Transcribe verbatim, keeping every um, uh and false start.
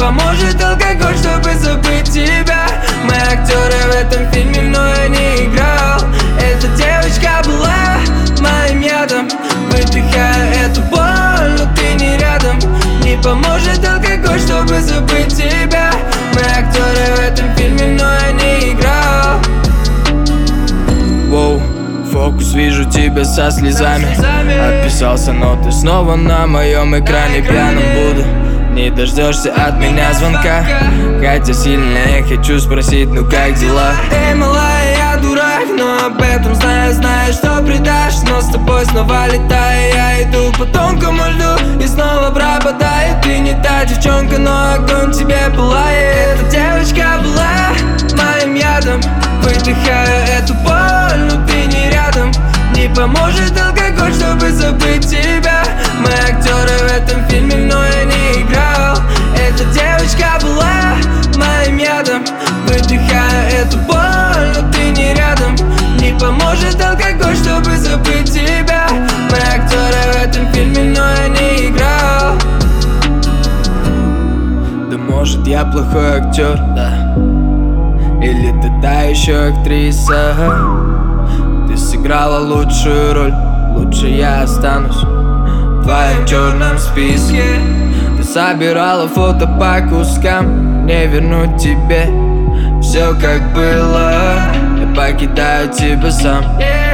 поможет алкоголь, чтобы забыть тебя. Мы актеры в этом фильме, но я не играл. Эта девочка была моим ядом. Выдыхаю эту боль, но ты не рядом. Не поможет алкоголь, чтобы забыть тебя. Мы актеры в этом фильме, но я не играл. Воу, фокус, вижу тебя со слезами. Отписался, но ты снова на моем экране. Пьяным буду, не дождешься от меня звонка. Хотя сильно я хочу спросить, ну как дела? Эй, малая, я дурак, но об этом знаю, знаю, что предашь. Но с тобой снова летаю, я иду по тонкому льду и снова пропадаю. Ты не та девчонка, но огонь тебе пылает. Эта девочка была моим ядом. Выдыхаю эту боль, но ты не рядом. Не поможет алкоголь, чтобы забыть тебя. Мы актеры в этом фильме, но я не играл. Эта девочка была моим ядом. Выдыхаю эту боль, но ты не рядом. Не поможет алкоголь, чтобы забыть тебя. Мы актеры в этом фильме, но я не играл. Да может я плохой актер, да. Или ты та еще актриса. Ты сыграла лучшую роль, лучше я останусь в твоем черном списке. Ты собирала фото по кускам, не вернуть тебе все как было. Я покидаю тебя сам.